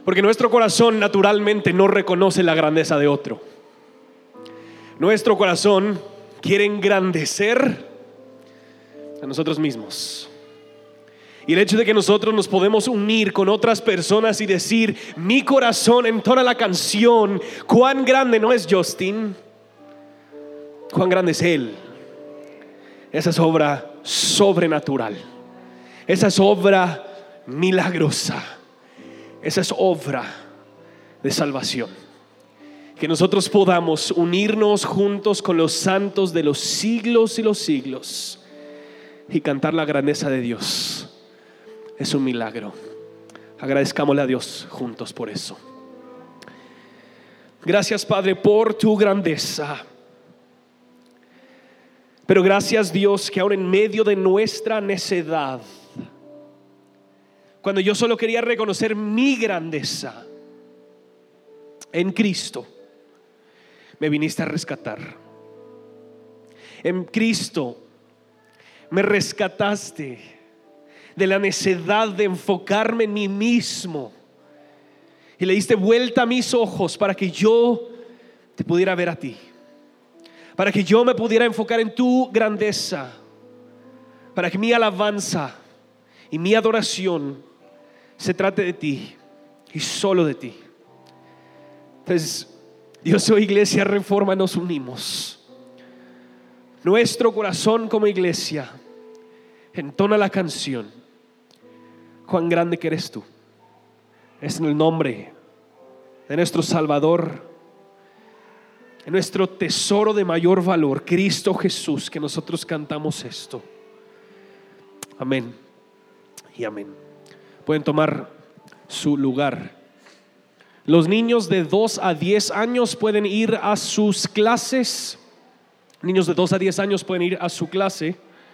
Porque nuestro corazón naturalmente no reconoce la grandeza de otro. Nuestro corazón quiere engrandecer a nosotros mismos. Y el hecho de que nosotros nos podemos unir con otras personas y decir: mi corazón entona la canción, cuán grande no es Justin, cuán grande es Él. Esa es obra sobrenatural. Esa es obra milagrosa. Esa es obra de salvación. Que nosotros podamos unirnos juntos con los santos de los siglos y los siglos y cantar la grandeza de Dios. Es un milagro. Agradezcámosle a Dios juntos por eso. Gracias, Padre, por tu grandeza. Pero gracias, Dios, que aún en medio de nuestra necedad, cuando yo solo quería reconocer mi grandeza en Cristo, me viniste a rescatar. En Cristo me rescataste de la necedad de enfocarme en mí mismo y le diste vuelta a mis ojos para que yo te pudiera ver a ti, para que yo me pudiera enfocar en tu grandeza, para que mi alabanza y mi adoración se trate de ti y solo de ti. Entonces, Dios, hoy, Iglesia Reforma, nos unimos. Nuestro corazón como iglesia entona la canción: cuán grande que eres tú. Es en el nombre de nuestro Salvador, en nuestro tesoro de mayor valor, Cristo Jesús, que nosotros cantamos esto. Amén y amén. Pueden tomar su lugar. Los niños de 2 a 10 años pueden ir a sus clases. Niños de 2 a 10 años pueden ir a su clase.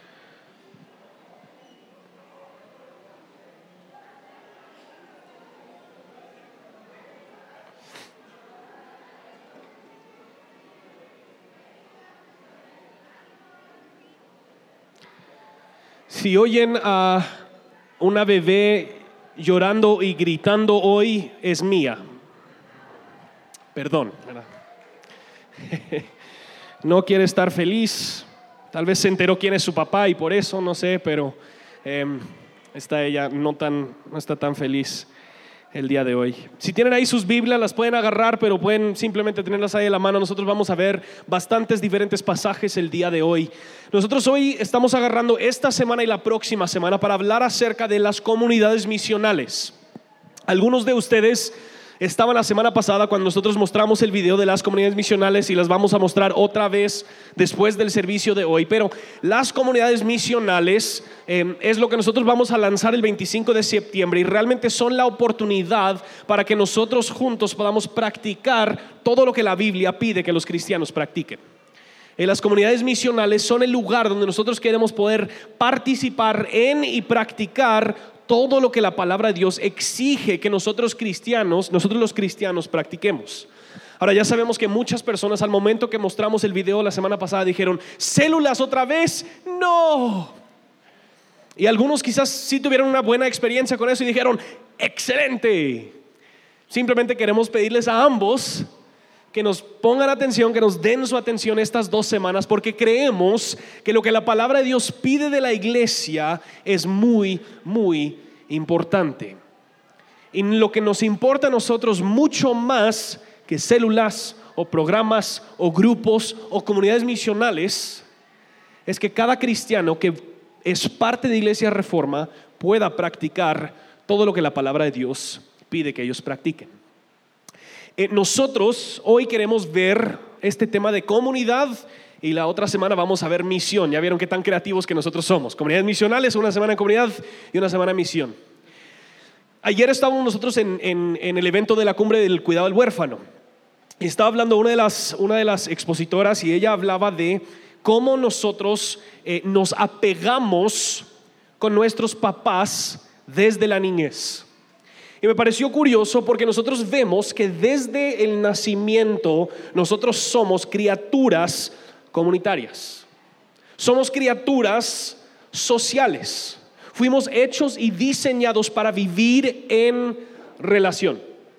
Si oyen a una bebé llorando y gritando hoy, es mía. Perdón. No quiere estar feliz. Tal vez se enteró quién es su papá y por eso, no sé, pero ella no está tan feliz el día de hoy. Si tienen ahí sus Biblias, las pueden agarrar, pero pueden simplemente tenerlas ahí en la mano. Nosotros vamos a ver bastantes diferentes pasajes el día de hoy. Nosotros hoy estamos agarrando esta semana y la próxima semana para hablar acerca de las comunidades misionales. Algunos de ustedes estaban la semana pasada cuando nosotros mostramos el video de las comunidades misionales, y las vamos a mostrar otra vez después del servicio de hoy. Pero las comunidades misionales es lo que nosotros vamos a lanzar el 25 de septiembre, y realmente son la oportunidad para que nosotros juntos podamos practicar todo lo que la Biblia pide que los cristianos practiquen. Las comunidades misionales son el lugar donde nosotros queremos poder participar en y practicar todo lo que la palabra de Dios exige que nosotros los cristianos practiquemos. Ahora, ya sabemos que muchas personas, al momento que mostramos el video la semana pasada, dijeron: ¿células otra vez? No. Y algunos quizás sí tuvieron una buena experiencia con eso y dijeron: excelente. Simplemente queremos pedirles a ambos que nos pongan atención, que nos den su atención estas 2 semanas, porque creemos que lo que la palabra de Dios pide de la iglesia es muy, muy importante. Y lo que nos importa a nosotros mucho más que células o programas o grupos o comunidades misionales es que cada cristiano que es parte de Iglesia Reforma pueda practicar todo lo que la palabra de Dios pide que ellos practiquen. Nosotros hoy queremos ver este tema de comunidad, y la otra semana vamos a ver misión. Ya vieron qué tan creativos que nosotros somos. Comunidades misionales, una semana en comunidad y una semana en misión. Ayer estábamos nosotros en el evento de la cumbre del cuidado del huérfano. Estaba hablando una de las expositoras, y ella hablaba de cómo nosotros nos apegamos con nuestros papás desde la niñez. Y me pareció curioso porque nosotros vemos que desde el nacimiento nosotros somos criaturas comunitarias. Somos criaturas sociales. Fuimos hechos y diseñados para vivir en relación.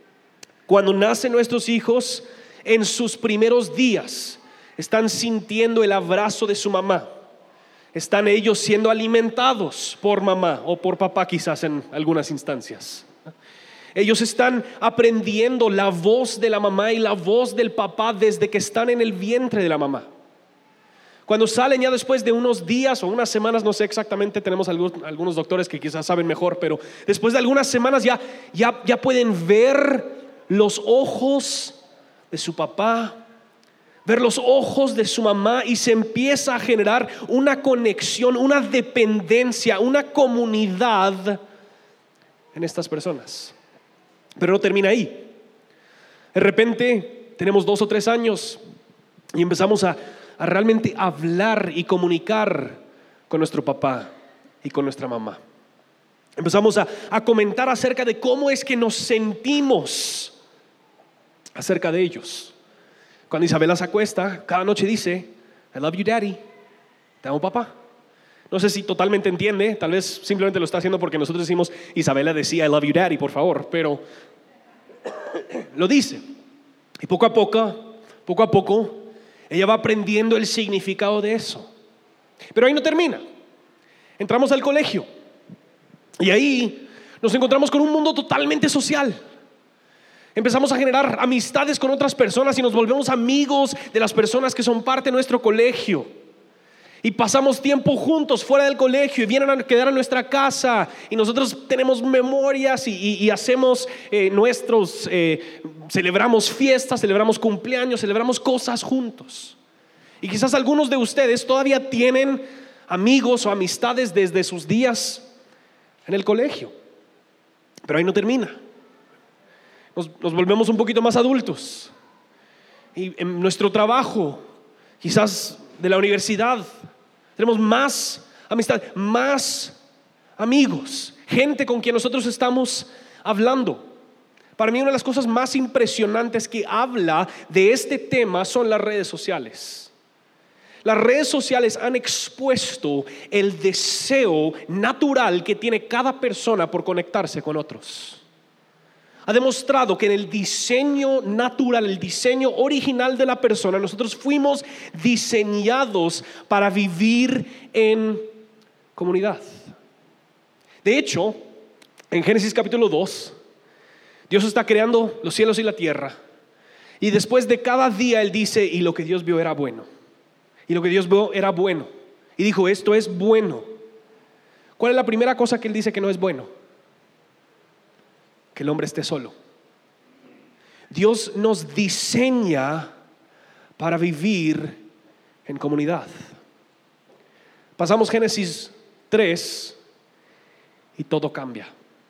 Cuando nacen nuestros hijos, en sus primeros días están sintiendo el abrazo de su mamá. Están ellos siendo alimentados por mamá o por papá, quizás en algunas instancias. Ellos están aprendiendo la voz de la mamá y la voz del papá desde que están en el vientre de la mamá. Cuando salen ya después de unos días o unas semanas, no sé exactamente, tenemos algunos doctores que quizás saben mejor, pero después de algunas semanas ya pueden ver los ojos de su papá, ver los ojos de su mamá, y se empieza a generar una conexión, una dependencia, una comunidad en estas personas. Pero no termina ahí. De repente tenemos 2 o 3 años y empezamos a realmente hablar y comunicar con nuestro papá y con nuestra mamá. Empezamos a comentar acerca de cómo es que nos sentimos acerca de ellos. Cuando Isabela se acuesta, cada noche dice: I love you, daddy. Te amo, papá. No sé si totalmente entiende, tal vez simplemente lo está haciendo porque nosotros decimos: Isabela decía I love you, daddy, por favor, pero lo dice. Y poco a poco ella va aprendiendo el significado de eso. Pero ahí no termina. Entramos al colegio y ahí nos encontramos con un mundo totalmente social. Empezamos a generar amistades con otras personas y nos volvemos amigos de las personas que son parte de nuestro colegio. Y pasamos tiempo juntos fuera del colegio y vienen a quedar a nuestra casa. Y nosotros tenemos memorias y hacemos celebramos fiestas, celebramos cumpleaños, celebramos cosas juntos. Y quizás algunos de ustedes todavía tienen amigos o amistades desde sus días en el colegio. Pero ahí no termina. Nos volvemos un poquito más adultos. Y en nuestro trabajo, quizás de la universidad, tenemos más amistad, más amigos, gente con quien nosotros estamos hablando. Para mí una de las cosas más impresionantes que habla de este tema son las redes sociales. Las redes sociales han expuesto el deseo natural que tiene cada persona por conectarse con otros. Ha demostrado que en el diseño natural, el diseño original de la persona, nosotros fuimos diseñados para vivir en comunidad. De hecho, en Génesis capítulo 2, Dios está creando los cielos y la tierra. Y después de cada día Él dice: y lo que Dios vio era bueno. Y lo que Dios vio era bueno. Y dijo: esto es bueno. ¿Cuál es la primera cosa que Él dice que no es bueno? Que el hombre esté solo. Dios nos diseña para vivir en comunidad. Pasamos Génesis 3 y todo cambia.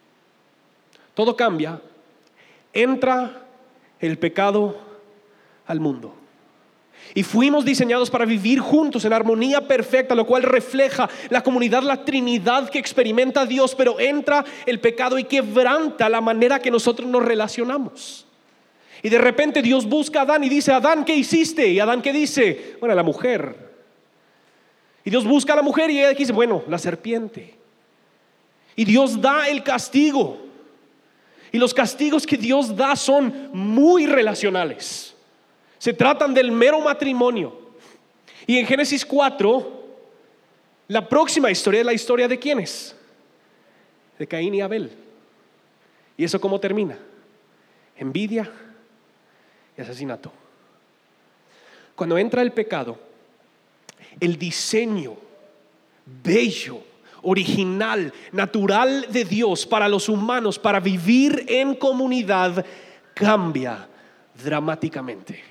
Todo cambia. Entra el pecado al mundo. Y fuimos diseñados para vivir juntos en armonía perfecta, lo cual refleja la comunidad, la Trinidad que experimenta Dios. Pero entra el pecado y quebranta la manera que nosotros nos relacionamos. Y de repente Dios busca a Adán y dice: Adán, ¿qué hiciste? Y Adán, ¿qué dice? Bueno, la mujer. Y Dios busca a la mujer y ella dice: bueno, la serpiente. Y Dios da el castigo. Y los castigos que Dios da son muy relacionales. Se tratan del mero matrimonio. Y en Génesis 4, la próxima historia es la historia de ¿quiénes? De Caín y Abel. ¿Y eso cómo termina? Envidia y asesinato. Cuando entra el pecado, el diseño bello, original, natural de Dios para los humanos, para vivir en comunidad, cambia dramáticamente.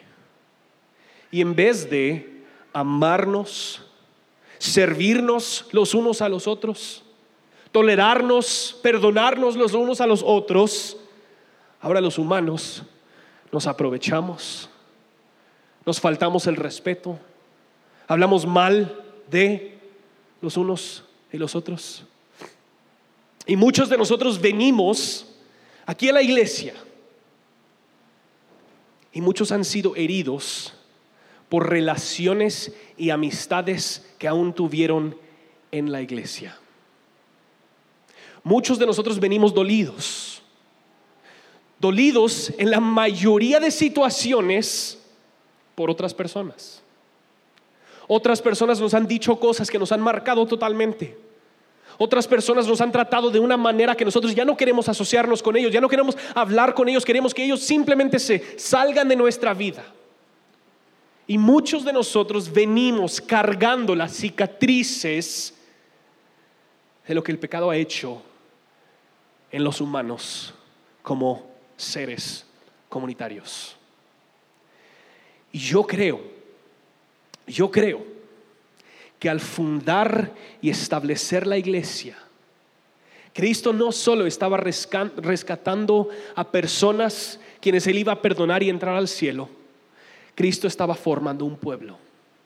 Y en vez de amarnos, servirnos los unos a los otros, tolerarnos, perdonarnos los unos a los otros, ahora los humanos nos aprovechamos, nos faltamos el respeto, hablamos mal de los unos y los otros. Y muchos de nosotros venimos aquí a la iglesia y muchos han sido heridos por relaciones y amistades que aún tuvieron en la iglesia. Muchos de nosotros venimos dolidos dolidos en la mayoría de situaciones por otras personas. Otras personas nos han dicho cosas que nos han marcado totalmente. Otras personas nos han tratado de una manera que nosotros ya no queremos asociarnos con ellos, ya no queremos hablar con ellos, queremos que ellos simplemente se salgan de nuestra vida. Y muchos de nosotros venimos cargando las cicatrices de lo que el pecado ha hecho en los humanos como seres comunitarios. Y yo creo que al fundar y establecer la iglesia, Cristo no solo estaba rescatando a personas quienes Él iba a perdonar y entrar al cielo. Cristo estaba formando un pueblo.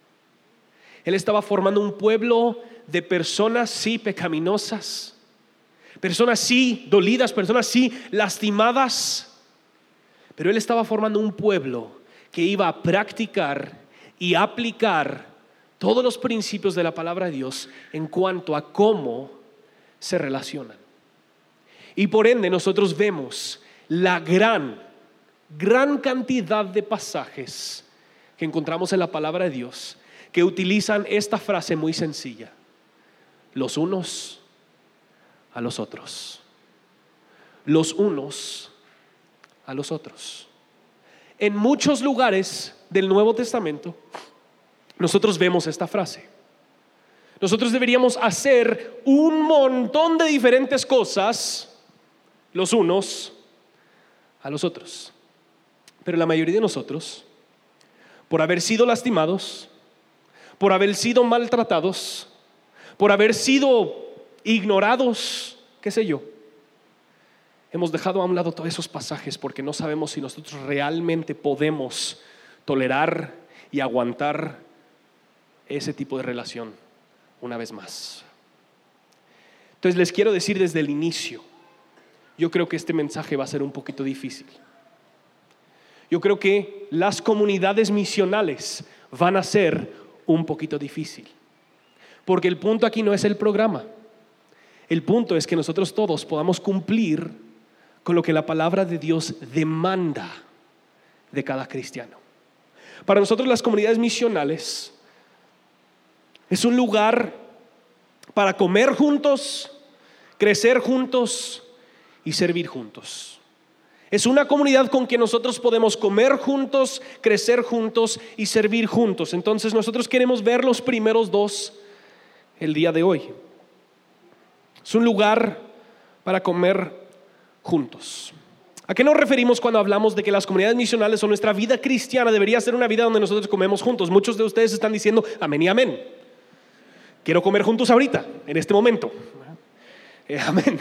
Él estaba formando un pueblo de personas sí pecaminosas, personas sí dolidas, personas sí lastimadas, pero Él estaba formando un pueblo que iba a practicar y aplicar todos los principios de la palabra de Dios en cuanto a cómo se relacionan. Y por ende nosotros vemos la gran cantidad de pasajes que encontramos en la palabra de Dios que utilizan esta frase muy sencilla: los unos a los otros. Los unos a los otros. En muchos lugares del Nuevo Testamento nosotros vemos esta frase. Nosotros deberíamos hacer un montón de diferentes cosas los unos a los otros. Pero la mayoría de nosotros, por haber sido lastimados, por haber sido maltratados, por haber sido ignorados, qué sé yo, hemos dejado a un lado todos esos pasajes porque no sabemos si nosotros realmente podemos tolerar y aguantar ese tipo de relación una vez más. Entonces les quiero decir desde el inicio, yo creo que este mensaje va a ser un poquito difícil. Yo creo que las comunidades misionales van a ser un poquito difícil, porque el punto aquí no es el programa. El punto es que nosotros todos podamos cumplir con lo que la palabra de Dios demanda de cada cristiano. Para nosotros las comunidades misionales es un lugar para comer juntos, crecer juntos y servir juntos. Es una comunidad con que nosotros podemos comer juntos, crecer juntos y servir juntos. Entonces nosotros queremos ver los primeros dos el día de hoy. Es un lugar para comer juntos. ¿A qué nos referimos cuando hablamos de que las comunidades misionales o nuestra vida cristiana debería ser una vida donde nosotros comemos juntos? Muchos de ustedes están diciendo amén y amén. Quiero comer juntos ahorita, en este momento. Amén.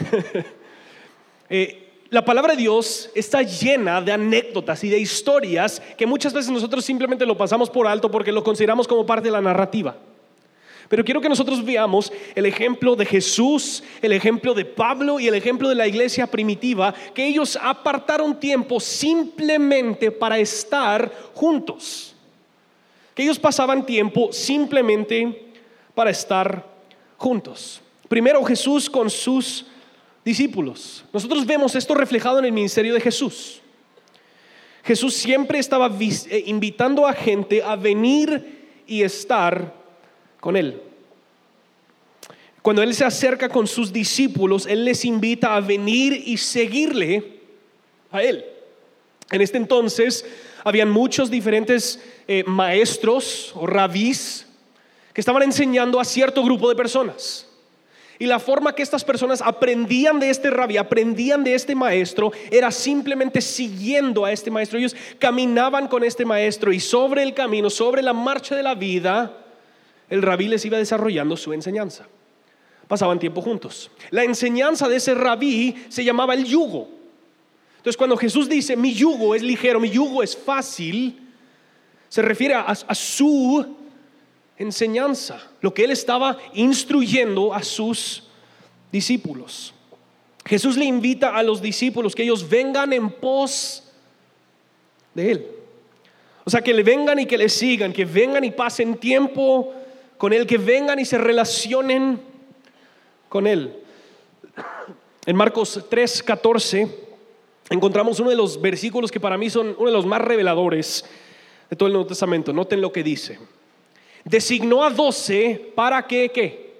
La palabra de Dios está llena de anécdotas y de historias que muchas veces nosotros simplemente lo pasamos por alto porque lo consideramos como parte de la narrativa. Pero quiero que nosotros veamos el ejemplo de Jesús, el ejemplo de Pablo y el ejemplo de la iglesia primitiva, que ellos apartaron tiempo simplemente para estar juntos. Que ellos pasaban tiempo simplemente para estar juntos. Primero Jesús con sus discípulos. Nosotros vemos esto reflejado en el ministerio de Jesús. Jesús siempre estaba invitando a gente a venir y estar con Él. Cuando Él se acerca con sus discípulos, Él les invita a venir y seguirle a Él. En este entonces habían muchos diferentes maestros o rabís que estaban enseñando a cierto grupo de personas. Y la forma que estas personas aprendían de este rabí, aprendían de este maestro, era simplemente siguiendo a este maestro. Ellos caminaban con este maestro y sobre el camino, sobre la marcha de la vida, el rabí les iba desarrollando su enseñanza. Pasaban tiempo juntos. La enseñanza de ese rabí se llamaba el yugo. Entonces cuando Jesús dice mi yugo es ligero, mi yugo es fácil, se refiere a su enseñanza, lo que Él estaba instruyendo a sus discípulos. Jesús le invita a los discípulos que ellos vengan en pos de Él. O sea, que le vengan y que le sigan, que vengan y pasen tiempo con Él, que vengan y se relacionen con Él. En Marcos 3:14 encontramos uno de los versículos que para mí son uno de los más reveladores de todo el Nuevo Testamento. Noten lo que dice: designó a 12 para que ¿qué?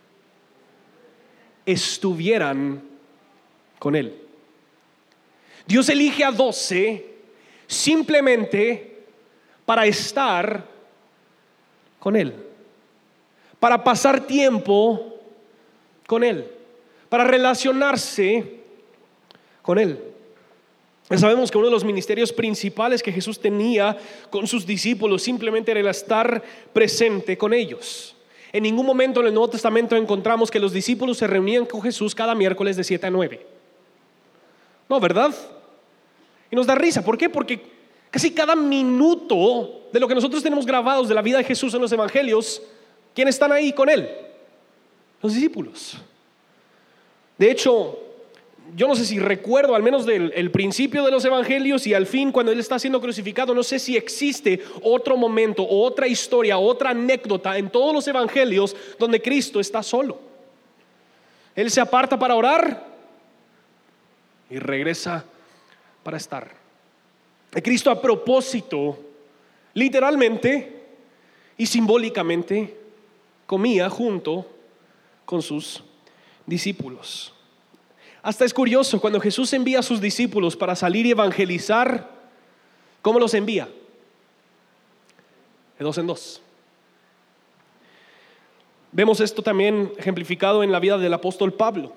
Estuvieran con él. Dios elige a 12 simplemente para estar con él, para pasar tiempo con él, para relacionarse con él. Sabemos que uno de los ministerios principales que Jesús tenía con sus discípulos simplemente era el estar presente con ellos. En ningún momento en el Nuevo Testamento encontramos que los discípulos se reunían con Jesús cada miércoles de 7 a 9. No, ¿verdad? Y nos da risa. ¿Por qué? Porque casi cada minuto de lo que nosotros tenemos grabados de la vida de Jesús en los evangelios, ¿quiénes están ahí con él? Los discípulos. De hecho, yo no sé si recuerdo al menos del principio de los evangelios y al fin cuando él está siendo crucificado, no sé si existe otro momento o otra historia o otra anécdota en todos los evangelios donde Cristo está solo. Él se aparta para orar y regresa para estar. Cristo, a propósito, literalmente y simbólicamente, comía junto con sus discípulos. Hasta es curioso, cuando Jesús envía a sus discípulos para salir y evangelizar, ¿cómo los envía? De 2 en 2. Vemos esto también ejemplificado en la vida del apóstol Pablo.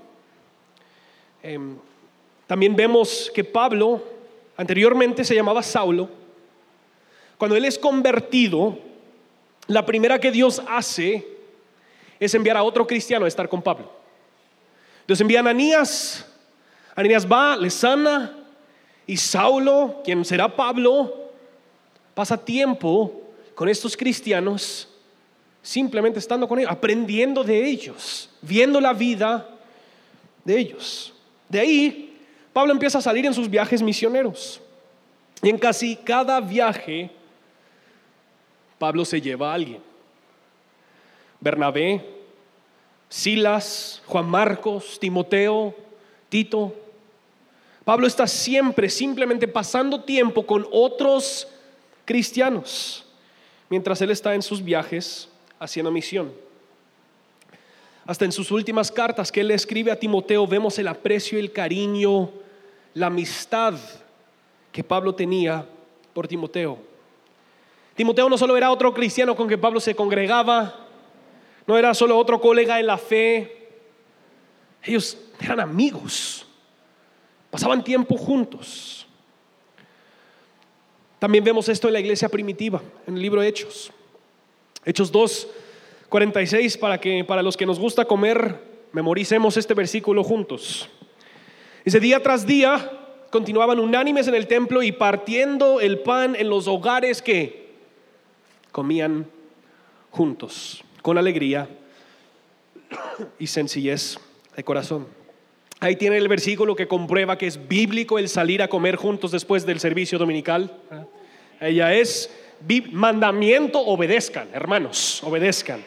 También vemos que Pablo anteriormente se llamaba Saulo. Cuando él es convertido, la primera que Dios hace es enviar a otro cristiano a estar con Pablo. Dios envía a Ananías. Ananías va, le sana, y Saulo, quien será Pablo, pasa tiempo con estos cristianos, simplemente estando con ellos, aprendiendo de ellos, viendo la vida de ellos. De ahí Pablo empieza a salir en sus viajes misioneros, y en casi cada viaje Pablo se lleva a alguien. Bernabé, Silas, Juan Marcos, Timoteo, Tito. Pablo está siempre simplemente pasando tiempo con otros cristianos mientras él está en sus viajes haciendo misión. Hasta en sus últimas cartas que él le escribe a Timoteo vemos el aprecio, el cariño, la amistad que Pablo tenía por Timoteo. Timoteo no solo era otro cristiano con que Pablo se congregaba, no era solo otro colega en la fe. Ellos eran amigos, pasaban tiempo juntos. También vemos esto en la iglesia primitiva, en el libro de Hechos. Hechos 2:46, para los que nos gusta comer, memoricemos este versículo juntos. Dice: día tras día continuaban unánimes en el templo y partiendo el pan en los hogares que comían juntos, con alegría y sencillez de corazón. Ahí tiene el versículo que comprueba que es bíblico el salir a comer juntos después del servicio dominical. Ella es mandamiento, obedezcan, hermanos, obedezcan.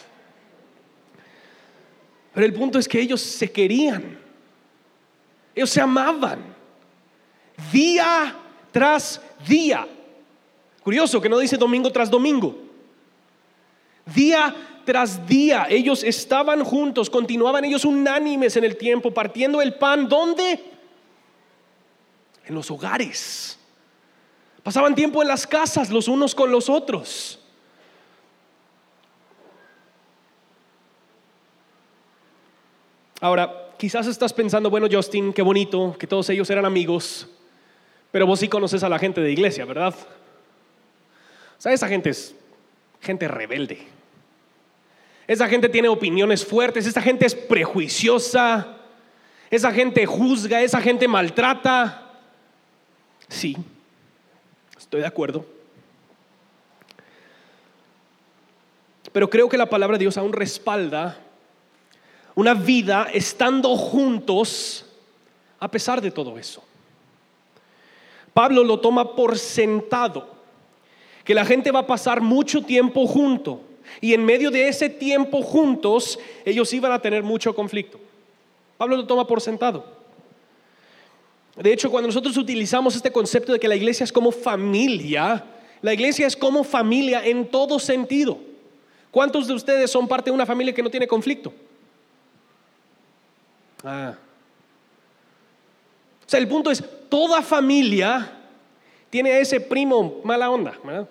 Pero el punto es que ellos se querían, ellos se amaban día tras día. Curioso que no dice domingo tras domingo. Día tras día ellos estaban juntos, continuaban ellos unánimes en el tiempo, partiendo el pan. ¿Dónde? En los hogares. Pasaban tiempo en las casas los unos con los otros. Ahora, quizás estás pensando: bueno, Justin, qué bonito que todos ellos eran amigos, pero vos sí conoces a la gente de iglesia, ¿verdad? O sea, esa gente es gente rebelde. Esa gente tiene opiniones fuertes, esa gente es prejuiciosa, esa gente juzga, esa gente maltrata. Sí, estoy de acuerdo. Pero creo que la palabra de Dios aún respalda una vida estando juntos a pesar de todo eso. Pablo lo toma por sentado que la gente va a pasar mucho tiempo junto, y en medio de ese tiempo juntos ellos iban a tener mucho conflicto. Pablo lo toma por sentado. De hecho, cuando nosotros utilizamos este concepto de que la iglesia es como familia, la iglesia es como familia en todo sentido. ¿Cuántos de ustedes son parte de una familia que no tiene conflicto? O sea, el punto es, toda familia tiene a ese primo mala onda, ¿verdad?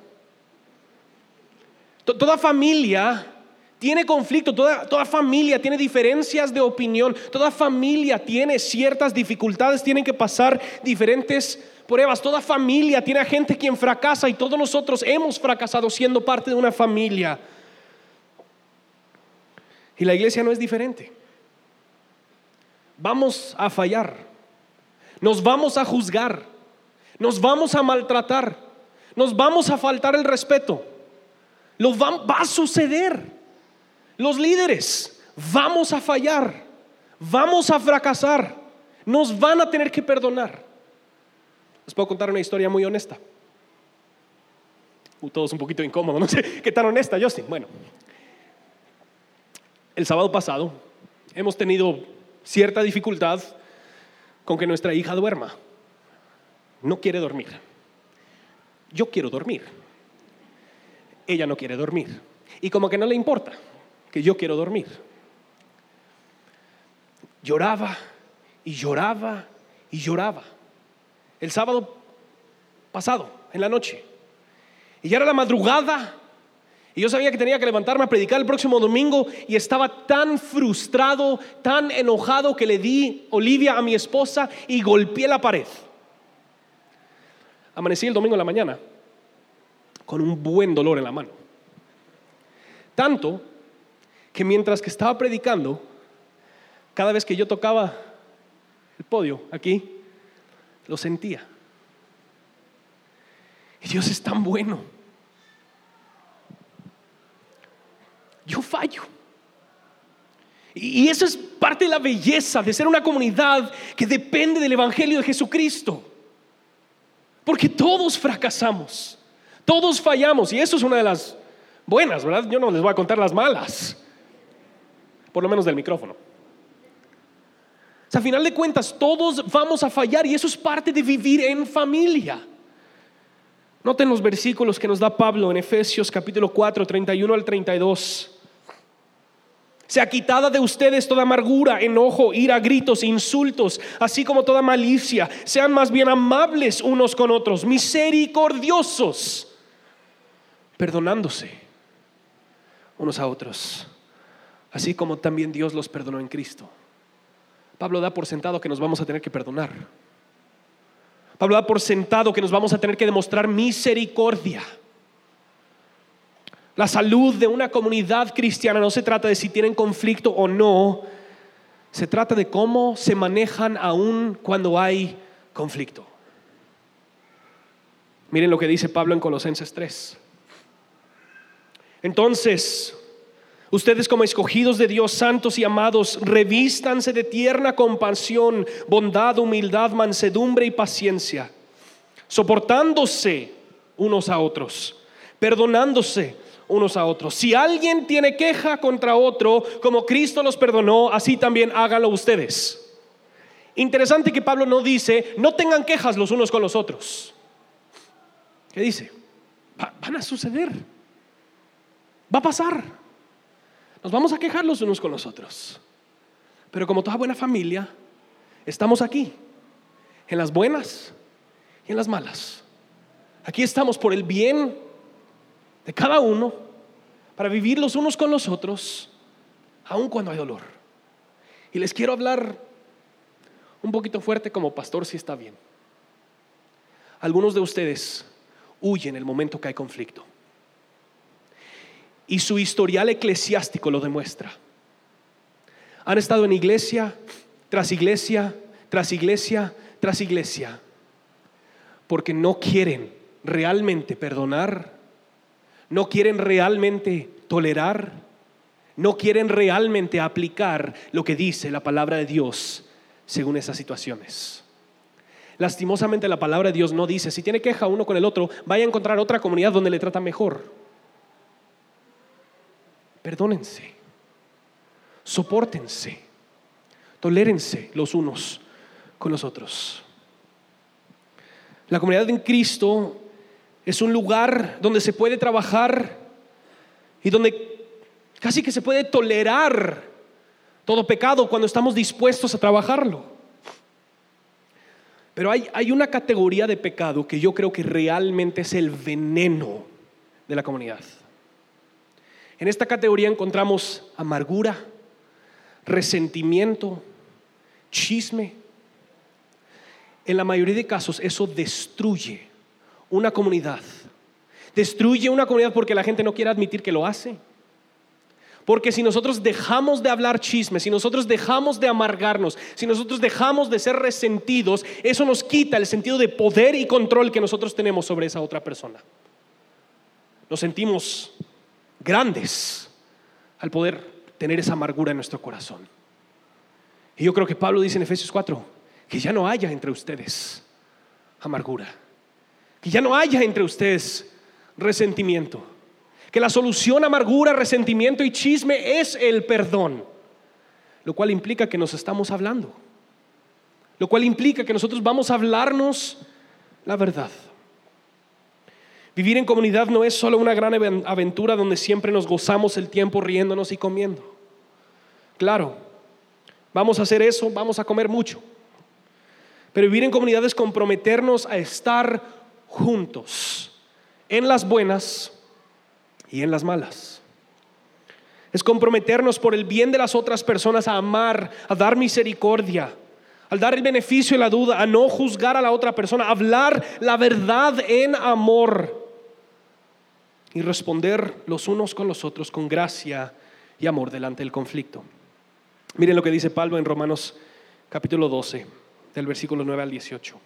Toda familia tiene conflicto, toda familia tiene diferencias de opinión, toda familia tiene ciertas dificultades, tienen que pasar diferentes pruebas, toda familia tiene a gente quien fracasa y todos nosotros hemos fracasado siendo parte de una familia. Y la iglesia no es diferente. Vamos a fallar, nos vamos a juzgar, nos vamos a maltratar, nos vamos a faltar el respeto, va a suceder. Los líderes vamos a fallar, vamos a fracasar, nos van a tener que perdonar. Les puedo contar una historia muy honesta. Todos un poquito incómodos, no sé qué tan honesta, Justin. Bueno, el sábado pasado hemos tenido cierta dificultad con que nuestra hija duerma. No quiere dormir. Yo quiero dormir. Ella no quiere dormir. Y como que no le importa que yo quiero dormir. Lloraba y lloraba y lloraba. El sábado pasado, en la noche. Y ya era la madrugada. Y yo sabía que tenía que levantarme a predicar el próximo domingo. Y estaba tan frustrado, tan enojado, que le di Olivia a mi esposa y golpeé la pared. Amanecí el domingo en la mañana con un buen dolor en la mano. Tanto que mientras que estaba predicando, cada vez que yo tocaba el podio aquí, lo sentía. Y Dios es tan bueno. Yo fallo. Y eso es parte de la belleza de ser una comunidad que depende del Evangelio de Jesucristo. Porque todos fracasamos, todos fallamos. Y eso es una de las buenas, ¿verdad? Yo no les voy a contar las malas. Por lo menos del micrófono. O sea, a final de cuentas, todos vamos a fallar y eso es parte de vivir en familia. Noten los versículos que nos da Pablo en Efesios capítulo 4, 31 al 32. Sea quitada de ustedes toda amargura, enojo, ira, gritos, insultos, así como toda malicia. Sean más bien amables unos con otros, misericordiosos, perdonándose unos a otros, así como también Dios los perdonó en Cristo. Pablo da por sentado que nos vamos a tener que perdonar. Pablo da por sentado que nos vamos a tener que demostrar misericordia. La salud de una comunidad cristiana no se trata de si tienen conflicto o no. Se trata de cómo se manejan aún cuando hay conflicto. Miren lo que dice Pablo en Colosenses 3. Entonces, ustedes como escogidos de Dios, santos y amados, revístanse de tierna compasión, bondad, humildad, mansedumbre y paciencia, soportándose unos a otros, perdonándose unos a otros. Si alguien tiene queja contra otro, como Cristo los perdonó, así también háganlo ustedes. Interesante que Pablo no dice, no tengan quejas los unos con los otros. ¿Qué dice? Van a suceder. Va a pasar. Nos vamos a quejar los unos con los otros. Pero como toda buena familia, estamos aquí, en las buenas y en las malas. Aquí estamos por el bien de cada uno, para vivir los unos con los otros, aun cuando hay dolor. Y les quiero hablar un poquito fuerte como pastor, si está bien. Algunos de ustedes huyen el momento que hay conflicto. Y su historial eclesiástico lo demuestra. Han estado en iglesia tras iglesia, tras iglesia, tras iglesia, porque no quieren realmente perdonar, no quieren realmente tolerar, no quieren realmente aplicar lo que dice la palabra de Dios según esas situaciones. Lastimosamente la palabra de Dios no dice, si tiene queja uno con el otro, vaya a encontrar otra comunidad donde le tratan mejor. Perdónense, sopórtense, tolérense los unos con los otros. La comunidad en Cristo es un lugar donde se puede trabajar y donde casi que se puede tolerar todo pecado cuando estamos dispuestos a trabajarlo. Pero hay una categoría de pecado que yo creo que realmente es el veneno de la comunidad. En esta categoría encontramos amargura, resentimiento, chisme. En la mayoría de casos eso destruye una comunidad. Destruye una comunidad porque la gente no quiere admitir que lo hace. Porque si nosotros dejamos de hablar chisme, si nosotros dejamos de amargarnos, si nosotros dejamos de ser resentidos, eso nos quita el sentido de poder y control que nosotros tenemos sobre esa otra persona. Nos sentimos grandes al poder tener esa amargura en nuestro corazón. Y yo creo que Pablo dice en Efesios 4 que ya no haya entre ustedes amargura, que ya no haya entre ustedes resentimiento, que la solución a amargura, resentimiento y chisme es el perdón, lo cual implica que nos estamos hablando, lo cual implica que nosotros vamos a hablarnos la verdad. Vivir en comunidad no es solo una gran aventura donde siempre nos gozamos el tiempo riéndonos y comiendo. Claro, vamos a hacer eso, vamos a comer mucho. Pero vivir en comunidad es comprometernos a estar juntos, en las buenas y en las malas. Es comprometernos por el bien de las otras personas a amar, a dar misericordia, al dar el beneficio de la duda, a no juzgar a la otra persona, a hablar la verdad en amor y responder los unos con los otros con gracia y amor delante del conflicto. Miren lo que dice Pablo en Romanos capítulo 12, del versículo 9 al 18.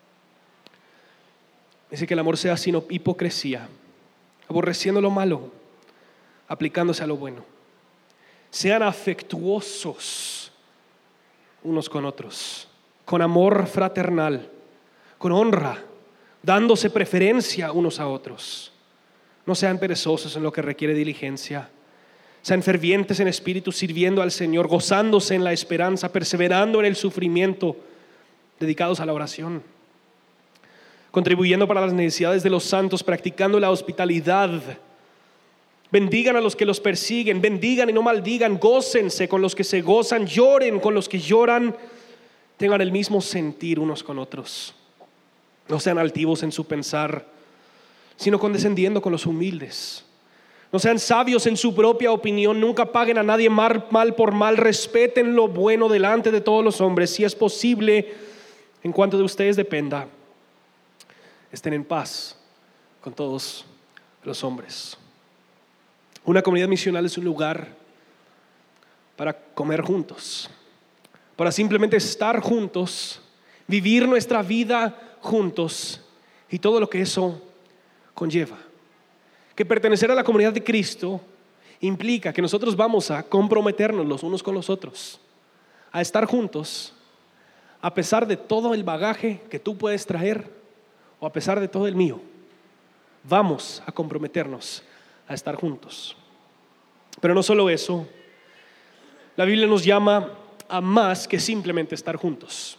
Dice que el amor sea sin hipocresía, aborreciendo lo malo, aplicándose a lo bueno. Sean afectuosos unos con otros, con amor fraternal, con honra, dándose preferencia unos a otros. No sean perezosos en lo que requiere diligencia. Sean fervientes en espíritu, sirviendo al Señor, gozándose en la esperanza, perseverando en el sufrimiento, dedicados a la oración, contribuyendo para las necesidades de los santos, practicando la hospitalidad. Bendigan a los que los persiguen, bendigan y no maldigan, gócense con los que se gozan, lloren con los que lloran, tengan el mismo sentir unos con otros. No sean altivos en su pensar, sino condescendiendo con los humildes. No sean sabios en su propia opinión, nunca paguen a nadie mal por mal, respeten lo bueno delante de todos los hombres. Si es posible, en cuanto de ustedes dependa, estén en paz con todos los hombres. Una comunidad misional es un lugar para comer juntos, para simplemente estar juntos, vivir nuestra vida juntos y todo lo que eso conlleva. Que pertenecer a la comunidad de Cristo implica que nosotros vamos a comprometernos los unos con los otros, a estar juntos, a pesar de todo el bagaje que tú puedes traer o a pesar de todo el mío. Vamos a comprometernos a estar juntos. Pero no solo eso, la Biblia nos llama a más que simplemente estar juntos.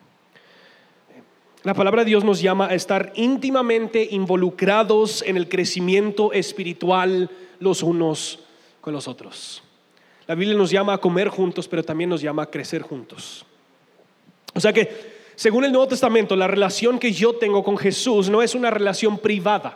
La palabra de Dios nos llama a estar íntimamente involucrados en el crecimiento espiritual los unos con los otros. La Biblia nos llama a comer juntos, pero también nos llama a crecer juntos. O sea que, según el Nuevo Testamento, la relación que yo tengo con Jesús no es una relación privada.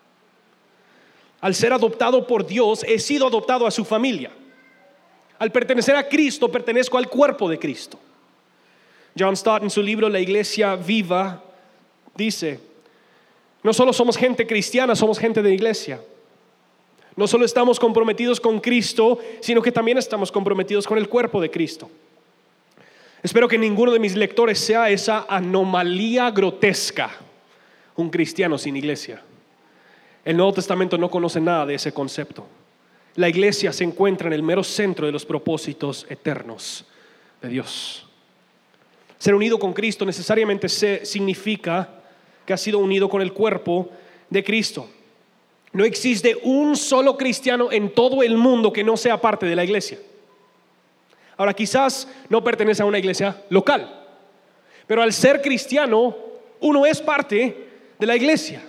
Al ser adoptado por Dios, he sido adoptado a su familia. Al pertenecer a Cristo, pertenezco al cuerpo de Cristo. John Stott, en su libro La Iglesia Viva, dice: no solo somos gente cristiana, somos gente de iglesia. No solo estamos comprometidos con Cristo, sino que también estamos comprometidos con el cuerpo de Cristo. Espero que ninguno de mis lectores sea esa anomalía grotesca, un cristiano sin iglesia. El Nuevo Testamento no conoce nada de ese concepto. La iglesia se encuentra en el mero centro de los propósitos eternos de Dios. Ser unido con Cristo necesariamente significa que has sido unido con el cuerpo de Cristo. No existe un solo cristiano en todo el mundo que no sea parte de la iglesia. Ahora, quizás no pertenece a una iglesia local, pero al ser cristiano uno es parte de la iglesia.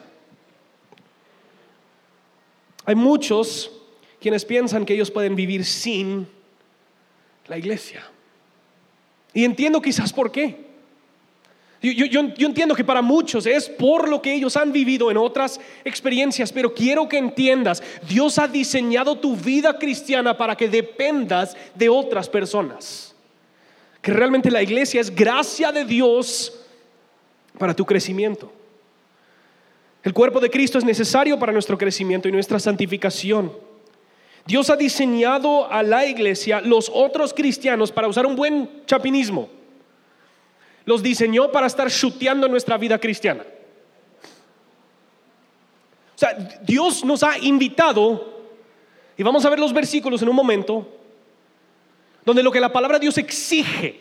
Hay muchos quienes piensan que ellos pueden vivir sin la iglesia. Y entiendo quizás por qué. Yo entiendo que para muchos es por lo que ellos han vivido en otras experiencias, pero quiero que entiendas, Dios ha diseñado tu vida cristiana para que dependas de otras personas. Que realmente la iglesia es gracia de Dios para tu crecimiento. El cuerpo de Cristo es necesario para nuestro crecimiento y nuestra santificación. Dios ha diseñado a la iglesia, los otros cristianos, para usar un buen chapinismo. Los diseñó para estar chuteando en nuestra vida cristiana. O sea, Dios nos ha invitado, y vamos a ver los versículos en un momento, donde lo que la palabra de Dios exige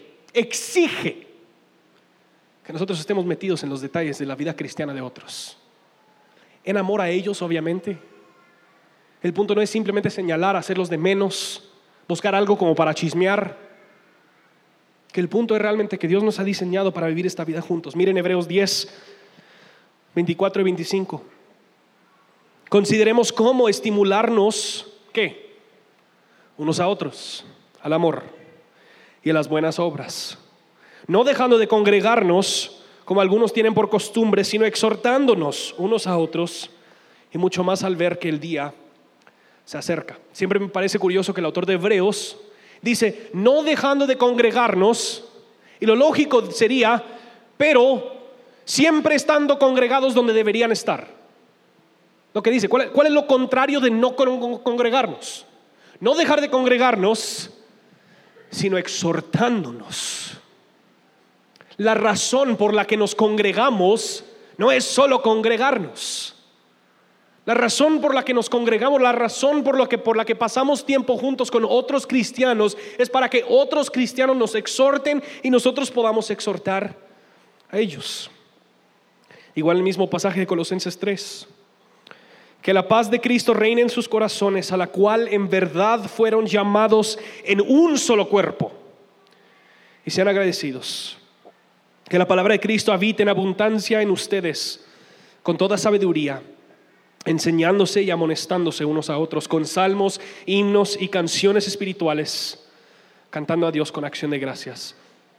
que nosotros estemos metidos en los detalles de la vida cristiana de otros. En amor a ellos, obviamente. El punto no es simplemente señalar, hacerlos de menos, buscar algo como para chismear. Que el punto es realmente que Dios nos ha diseñado para vivir esta vida juntos. Miren Hebreos 10, 24 y 25. Consideremos cómo estimularnos, ¿qué? Unos a otros, al amor y a las buenas obras. No dejando de congregarnos, como algunos tienen por costumbre, sino exhortándonos unos a otros, y mucho más al ver que el día se acerca. Siempre me parece curioso que el autor de Hebreos dice, no dejando de congregarnos, y lo lógico sería, pero siempre estando congregados donde deberían estar. Lo que dice, ¿cuál es lo contrario de no congregarnos? No dejar de congregarnos, sino exhortándonos. La razón por la que nos congregamos no es solo congregarnos. La razón por la que nos congregamos, la razón por la que pasamos tiempo juntos con otros cristianos es para que otros cristianos nos exhorten y nosotros podamos exhortar a ellos. Igual el mismo pasaje de Colosenses 3. Que la paz de Cristo reine en sus corazones, a la cual en verdad fueron llamados en un solo cuerpo, y sean agradecidos. Que la palabra de Cristo habite en abundancia en ustedes, con toda sabiduría, enseñándose y amonestándose unos a otros con salmos, himnos y canciones espirituales, cantando a Dios con acción de gracias.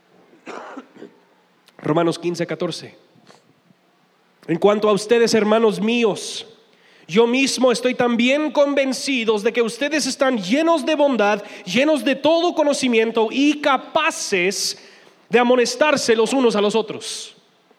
Romanos 15, 14. En cuanto a ustedes, hermanos míos, yo mismo estoy también convencido de que ustedes están llenos de bondad, llenos de todo conocimiento y capaces de amonestarse los unos a los otros.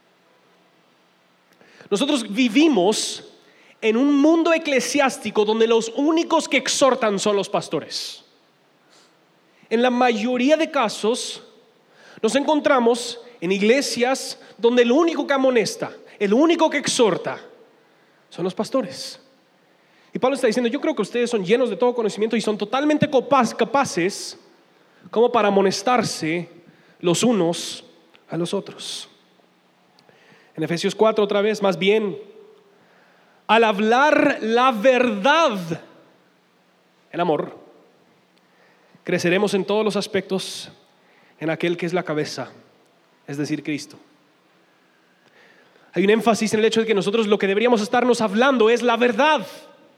Nosotros vivimos en un mundo eclesiástico donde los únicos que exhortan son los pastores. En la mayoría de casos nos encontramos en iglesias donde el único que amonesta, el único que exhorta son los pastores. Y Pablo está diciendo, yo creo que ustedes son llenos de todo conocimiento y son totalmente capaces como para amonestarse los unos a los otros. En Efesios 4 otra vez, más bien, al hablar la verdad en amor, creceremos en todos los aspectos en aquel que es la cabeza, es decir, Cristo. Hay un énfasis en el hecho de que nosotros lo que deberíamos estarnos hablando es la verdad.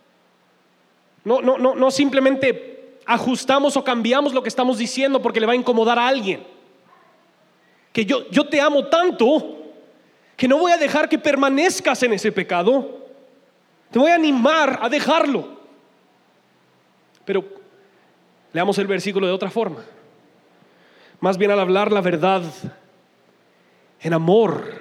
No simplemente ajustamos o cambiamos lo que estamos diciendo porque le va a incomodar a alguien. Que yo te amo tanto que no voy a dejar que permanezcas en ese pecado. Te voy a animar a dejarlo. Pero leamos el versículo de otra forma. Más bien al hablar la verdad en amor,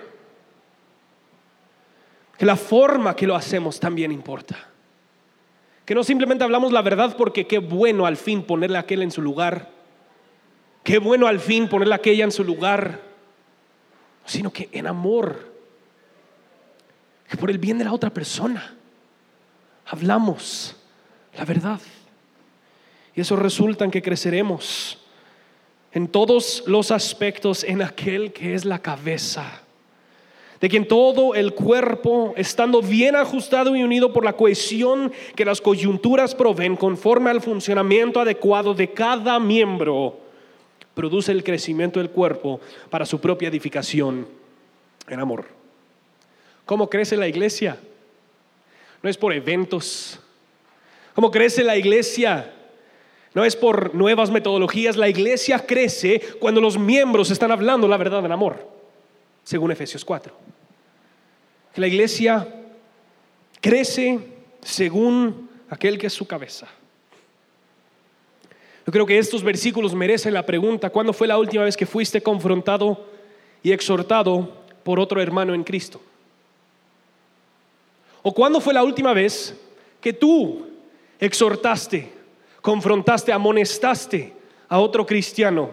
que la forma que lo hacemos también importa. Que no simplemente hablamos la verdad porque qué bueno al fin ponerle a aquel en su lugar, qué bueno al fin ponerle a aquella en su lugar, sino que en amor, que por el bien de la otra persona hablamos la verdad. Y eso resulta en que creceremos en todos los aspectos en aquel que es la cabeza, de quien todo el cuerpo, estando bien ajustado y unido por la cohesión que las coyunturas proveen, conforme al funcionamiento adecuado de cada miembro, produce el crecimiento del cuerpo para su propia edificación en amor. ¿Cómo crece la iglesia? No es por eventos. ¿Cómo crece la iglesia? No es por nuevas metodologías. La iglesia crece cuando los miembros están hablando la verdad en amor, según Efesios 4. La iglesia crece según aquel que es su cabeza. Yo creo que estos versículos merecen la pregunta: ¿cuándo fue la última vez que fuiste confrontado y exhortado por otro hermano en Cristo? ¿O cuándo fue la última vez que tú exhortaste, confrontaste, amonestaste a otro cristiano?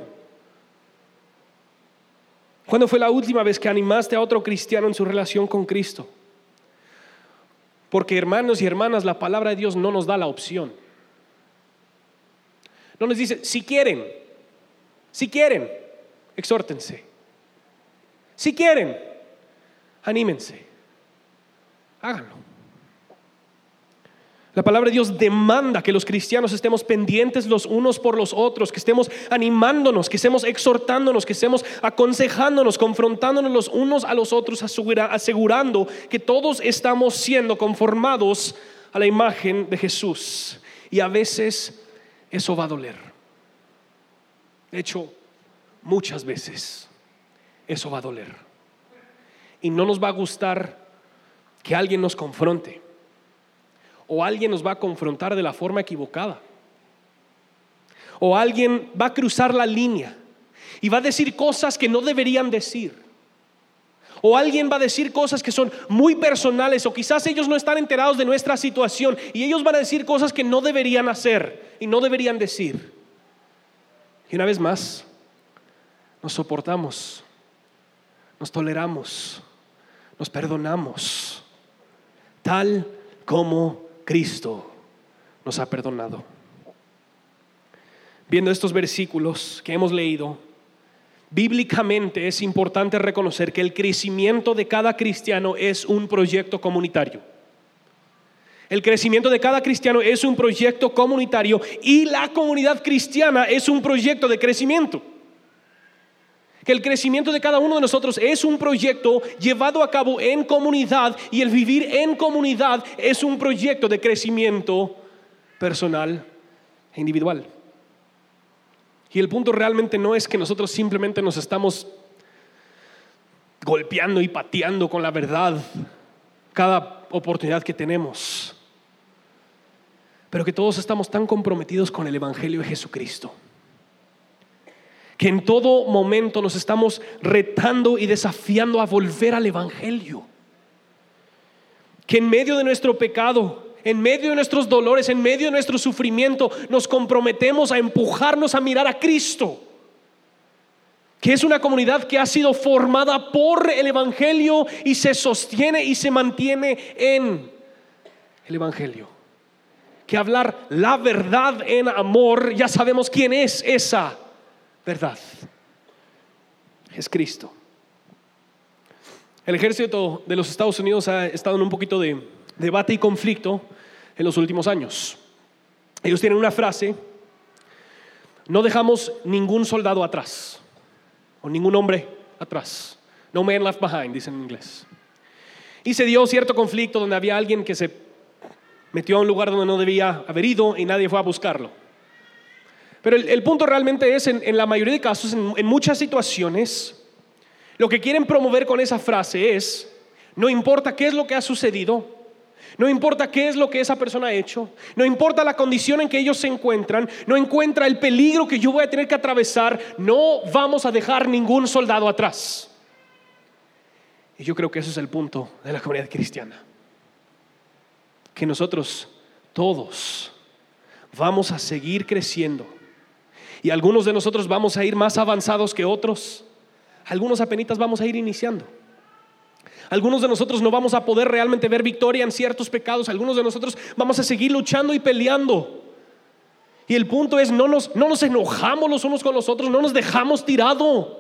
¿Cuándo fue la última vez que animaste a otro cristiano en su relación con Cristo? Porque, hermanos y hermanas, la palabra de Dios no nos da la opción. No nos dice: si quieren, exhórtense. Si quieren, anímense. Háganlo. La palabra de Dios demanda que los cristianos estemos pendientes los unos por los otros, que estemos animándonos, que estemos exhortándonos, que estemos aconsejándonos, confrontándonos los unos a los otros, asegurando que todos estamos siendo conformados a la imagen de Jesús. Y a veces eso va a doler. De hecho, muchas veces eso va a doler. Y no nos va a gustar que alguien nos confronte, o alguien nos va a confrontar de la forma equivocada, o alguien va a cruzar la línea y va a decir cosas que no deberían decir, o alguien va a decir cosas que son muy personales, o quizás ellos no están enterados de nuestra situación y ellos van a decir cosas que no deberían hacer y no deberían decir. Y una vez más, nos soportamos, nos toleramos, nos perdonamos, tal como Cristo nos ha perdonado. Viendo estos versículos que hemos leído, bíblicamente es importante reconocer que el crecimiento de cada cristiano es un proyecto comunitario. El crecimiento de cada cristiano es un proyecto comunitario, y la comunidad cristiana es un proyecto de crecimiento. Que el crecimiento de cada uno de nosotros es un proyecto llevado a cabo en comunidad, y el vivir en comunidad es un proyecto de crecimiento personal e individual. Y el punto realmente no es que nosotros simplemente nos estamos golpeando y pateando con la verdad cada oportunidad que tenemos, pero que todos estamos tan comprometidos con el Evangelio de Jesucristo, que en todo momento nos estamos retando y desafiando a volver al Evangelio. Que en medio de nuestro pecado, en medio de nuestros dolores, en medio de nuestro sufrimiento, nos comprometemos a empujarnos a mirar a Cristo, que es una comunidad que ha sido formada por el Evangelio y se sostiene y se mantiene en el Evangelio. Que hablar la verdad en amor, ya sabemos quién es esa verdad. Es Cristo. El ejército de los Estados Unidos ha estado en un poquito de debate y conflicto en los últimos años. Ellos tienen una frase: no dejamos ningún soldado atrás, o ningún hombre atrás. No man left behind, dicen en inglés. Y se dio cierto conflicto donde había alguien que se metió a un lugar donde no debía haber ido y nadie fue a buscarlo. Pero el punto realmente es, en la mayoría de casos, en muchas situaciones, lo que quieren promover con esa frase es: no importa qué es lo que ha sucedido, no importa qué es lo que esa persona ha hecho, no importa la condición en que ellos se encuentran, no encuentra el peligro que yo voy a tener que atravesar, no vamos a dejar ningún soldado atrás. Y yo creo que ese es el punto de la comunidad cristiana, que nosotros todos vamos a seguir creciendo, y algunos de nosotros vamos a ir más avanzados que otros. Algunos apenitas vamos a ir iniciando. Algunos de nosotros no vamos a poder realmente ver victoria en ciertos pecados. Algunos de nosotros vamos a seguir luchando y peleando. Y el punto es, no nos enojamos los unos con los otros, no nos dejamos tirado.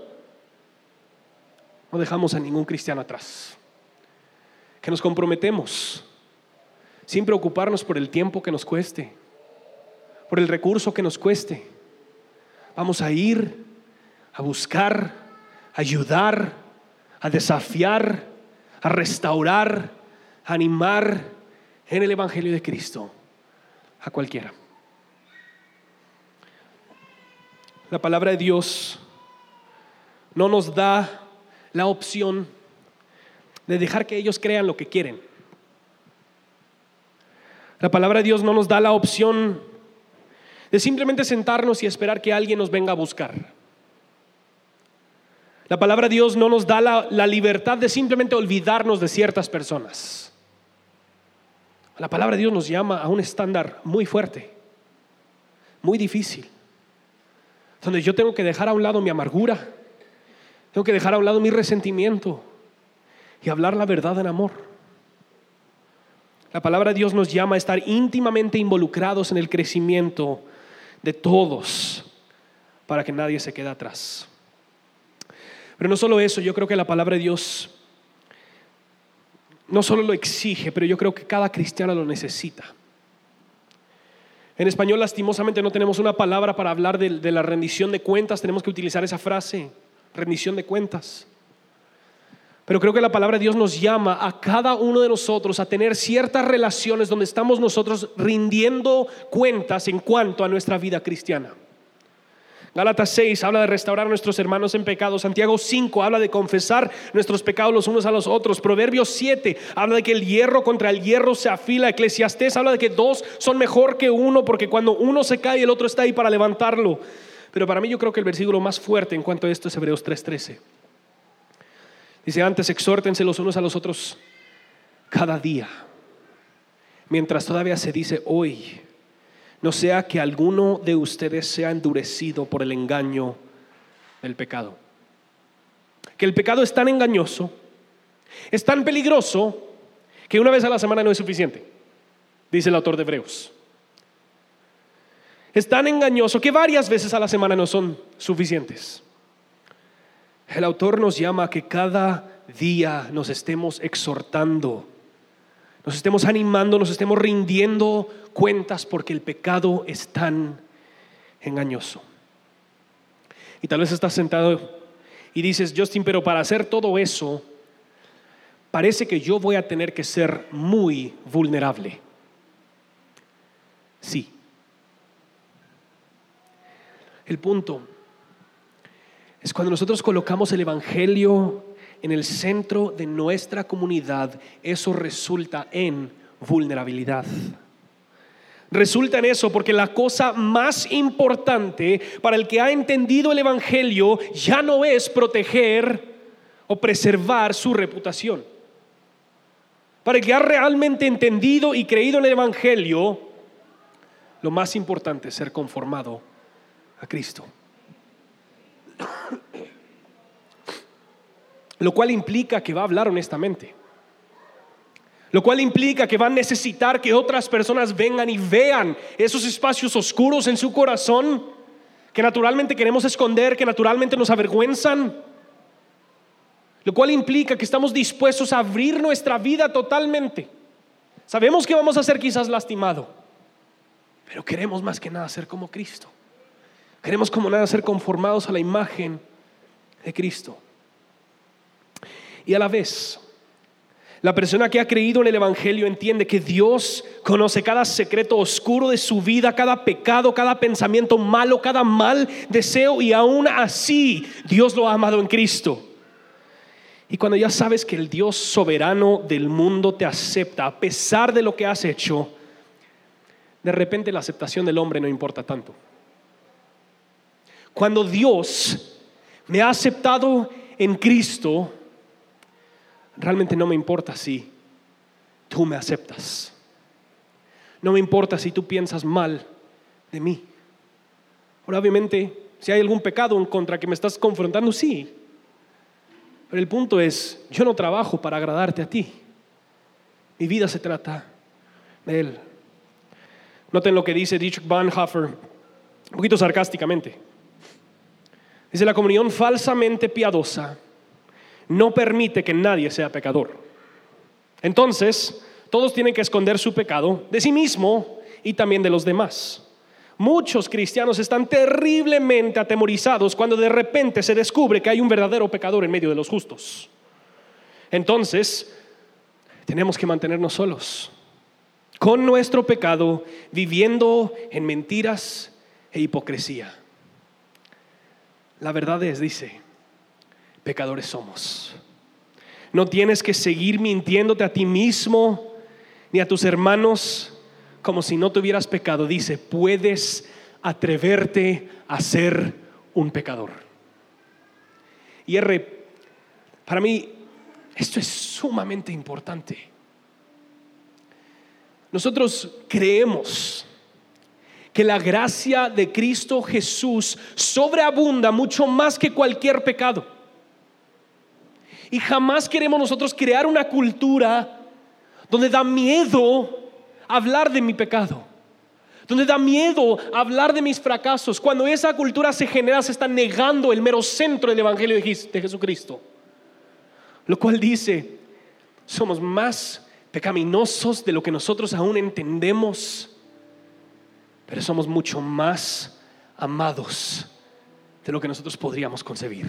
No dejamos a ningún cristiano atrás. Que nos comprometemos sin preocuparnos por el tiempo que nos cueste, por el recurso que nos cueste. Vamos a ir a buscar, a ayudar, a desafiar, a restaurar, a animar en el Evangelio de Cristo a cualquiera. La palabra de Dios no nos da la opción de dejar que ellos crean lo que quieren. La palabra de Dios no nos da la opción de simplemente sentarnos y esperar que alguien nos venga a buscar. La palabra de Dios no nos da la libertad de simplemente olvidarnos de ciertas personas. La palabra de Dios nos llama a un estándar muy fuerte, muy difícil, donde yo tengo que dejar a un lado mi amargura, tengo que dejar a un lado mi resentimiento y hablar la verdad en amor. La palabra de Dios nos llama a estar íntimamente involucrados en el crecimiento de todos para que nadie se quede atrás. Pero no solo eso, yo creo que la palabra de Dios no solo lo exige, pero yo creo que cada cristiano lo necesita. En español, lastimosamente, no tenemos una palabra para hablar de la rendición de cuentas. Tenemos que utilizar esa frase, rendición de cuentas. Pero creo que la palabra de Dios nos llama a cada uno de nosotros a tener ciertas relaciones donde estamos nosotros rindiendo cuentas en cuanto a nuestra vida cristiana. Gálatas 6 habla de restaurar a nuestros hermanos en pecado. Santiago 5 habla de confesar nuestros pecados los unos a los otros. Proverbios 7 habla de que el hierro contra el hierro se afila. Eclesiastés habla de que dos son mejor que uno, porque cuando uno se cae el otro está ahí para levantarlo. Pero para mí yo creo que el versículo más fuerte en cuanto a esto es Hebreos 3:13. Dice: antes exhórtense los unos a los otros cada día, mientras todavía se dice hoy, no sea que alguno de ustedes sea endurecido por el engaño del pecado. Que el pecado es tan engañoso, es tan peligroso, que una vez a la semana no es suficiente, dice el autor de Hebreos. Es tan engañoso que varias veces a la semana no son suficientes. El autor nos llama a que cada día nos estemos exhortando, nos estemos animando, nos estemos rindiendo cuentas, porque el pecado es tan engañoso. Y tal vez estás sentado y dices: Justin, pero para hacer todo eso parece que yo voy a tener que ser muy vulnerable. Sí. El punto es cuando nosotros colocamos el Evangelio en el centro de nuestra comunidad, eso resulta en vulnerabilidad. Resulta en eso porque la cosa más importante para el que ha entendido el Evangelio ya no es proteger o preservar su reputación. Para el que ha realmente entendido y creído en el Evangelio, lo más importante es ser conformado a Cristo. Lo cual implica que va a hablar honestamente. Lo cual implica que va a necesitar que otras personas vengan y vean esos espacios oscuros en su corazón que naturalmente queremos esconder, que naturalmente nos avergüenzan. Lo cual implica que estamos dispuestos a abrir nuestra vida totalmente. Sabemos que vamos a ser quizás lastimados, pero queremos más que nada ser como Cristo. Queremos como nada ser conformados a la imagen de Cristo. Y a la vez, la persona que ha creído en el Evangelio entiende que Dios conoce cada secreto oscuro de su vida, cada pecado, cada pensamiento malo, cada mal deseo, y aún así Dios lo ha amado en Cristo. Y cuando ya sabes que el Dios soberano del mundo te acepta a pesar de lo que has hecho, de repente la aceptación del hombre no importa tanto. Cuando Dios me ha aceptado en Cristo, realmente no me importa si tú me aceptas. No me importa si tú piensas mal de mí. Ahora, obviamente, si hay algún pecado en contra que me estás confrontando, sí. Pero el punto es, yo no trabajo para agradarte a ti. Mi vida se trata de Él. Noten lo que dice Dietrich Bonhoeffer, un poquito sarcásticamente. Dice: la comunión falsamente piadosa no permite que nadie sea pecador. Entonces, todos tienen que esconder su pecado de sí mismo y también de los demás. Muchos cristianos están terriblemente atemorizados cuando de repente se descubre que hay un verdadero pecador en medio de los justos. entonces tenemos que mantenernos solos, con nuestro pecado, viviendo en mentiras e hipocresía. La verdad es, dice, pecadores somos. No tienes que seguir mintiéndote a ti mismo ni a tus hermanos como si no tuvieras pecado. Dice, puedes atreverte a ser un pecador. Y para mí esto es sumamente importante. Nosotros creemos que la gracia de Cristo Jesús sobreabunda mucho más que cualquier pecado. Y jamás queremos nosotros crear una cultura donde da miedo hablar de mi pecado, donde da miedo hablar de mis fracasos. Cuando esa cultura se genera, se está negando el mero centro del Evangelio de Jesucristo, lo cual dice, somos más pecaminosos de lo que nosotros aún entendemos, pero somos mucho más amados de lo que nosotros podríamos concebir.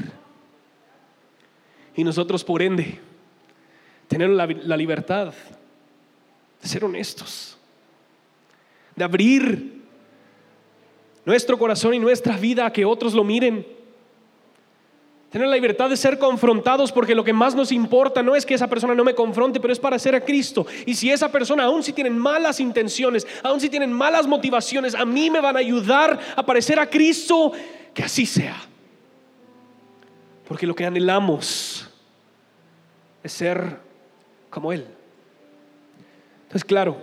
Y nosotros, por ende, tener la libertad de ser honestos, de abrir nuestro corazón y nuestra vida a que otros lo miren. Tener la libertad de ser confrontados, porque lo que más nos importa no es que esa persona no me confronte, pero es para hacer a Cristo. Y si esa persona, aun si tienen malas intenciones, aun si tienen malas motivaciones, a mí me van a ayudar a parecer a Cristo, que así sea. Porque lo que anhelamos es ser como Él. Entonces, claro,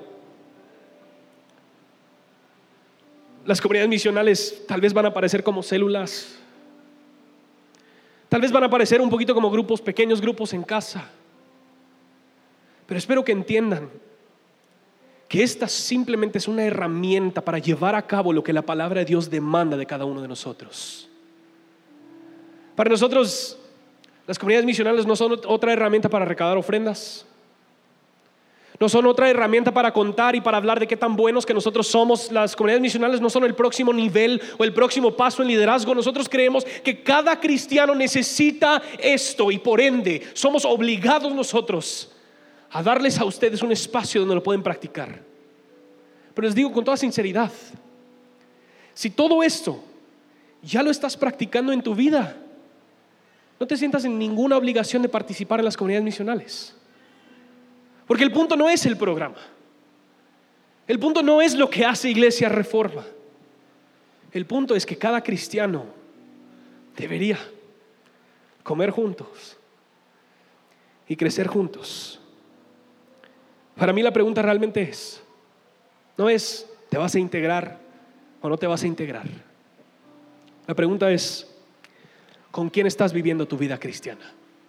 las comunidades misionales tal vez van a parecer como células, tal vez van a parecer un poquito como grupos, pequeños grupos en casa. Pero espero que entiendan que esta simplemente es una herramienta para llevar a cabo lo que la palabra de Dios demanda de cada uno de nosotros. Para nosotros, las comunidades misionales no son otra herramienta para recaudar ofrendas, no son otra herramienta para contar y para hablar de qué tan buenos que nosotros somos. Las comunidades misionales no son el próximo nivel o el próximo paso en liderazgo. Nosotros creemos que cada cristiano necesita esto, y por ende somos obligados nosotros a darles a ustedes un espacio donde lo pueden practicar. Pero les digo con toda sinceridad, si todo esto ya lo estás practicando en tu vida, no te sientas en ninguna obligación de participar en las comunidades misionales. Porque el punto no es el programa, el punto no es lo que hace Iglesia Reforma. El punto es que cada cristiano debería comer juntos y crecer juntos. Para mí la pregunta realmente no es ¿te vas a integrar o no te vas a integrar? La pregunta es ¿con quién estás viviendo tu vida cristiana?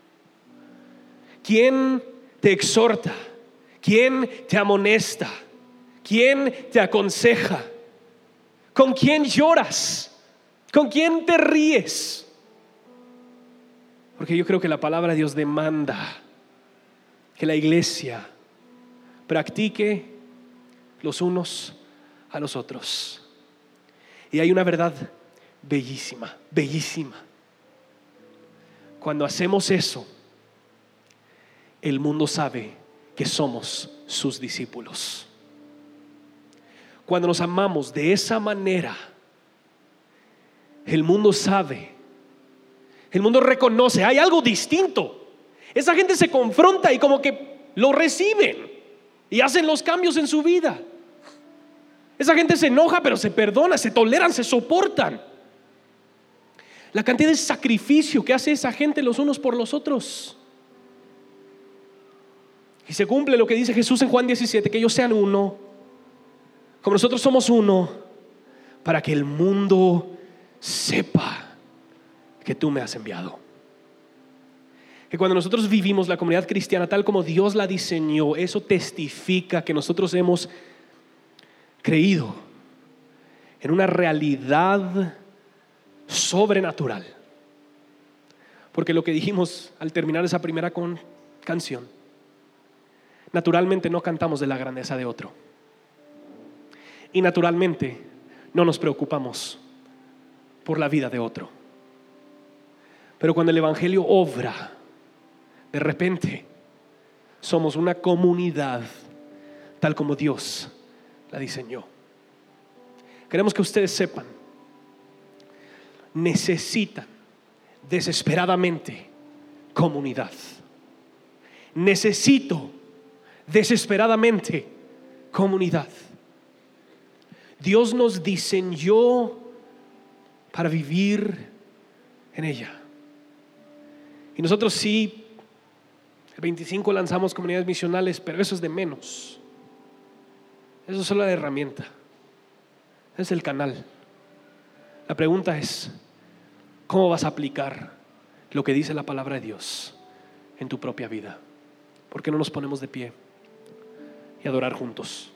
¿Quién te exhorta? ¿Quién te amonesta? ¿Quién te aconseja? ¿Con quién lloras? ¿Con quién te ríes? Porque yo creo que la palabra de Dios demanda que la iglesia practique los unos a los otros. Y hay una verdad bellísima, bellísima. Cuando hacemos eso, el mundo sabe que somos sus discípulos. Cuando nos amamos de esa manera, el mundo sabe, el mundo reconoce, hay algo distinto. Esa gente se confronta y como que lo reciben y hacen los cambios en su vida. Esa gente se enoja, pero se perdona, se toleran, se soportan. La cantidad de sacrificio que hace esa gente los unos por los otros. Y se cumple lo que dice Jesús en Juan 17, que ellos sean uno, como nosotros somos uno, para que el mundo sepa que tú me has enviado. Que cuando nosotros vivimos la comunidad cristiana tal como Dios la diseñó, eso testifica que nosotros hemos creído en una realidad sobrenatural. Porque lo que dijimos al terminar esa primera canción, naturalmente no cantamos de la grandeza de otro, y naturalmente no nos preocupamos por la vida de otro. Pero cuando el evangelio obra, de repente somos una comunidad tal como Dios la diseñó. Queremos que ustedes sepan, necesitan desesperadamente comunidad. Necesito desesperadamente comunidad. Dios nos diseñó para vivir en ella. Y nosotros sí, el 25 lanzamos comunidades misionales, pero eso es de menos. Eso es solo la herramienta. Ese es el canal. La pregunta es, ¿cómo vas a aplicar lo que dice la palabra de Dios en tu propia vida? ¿Por qué no nos ponemos de pie y adorar juntos?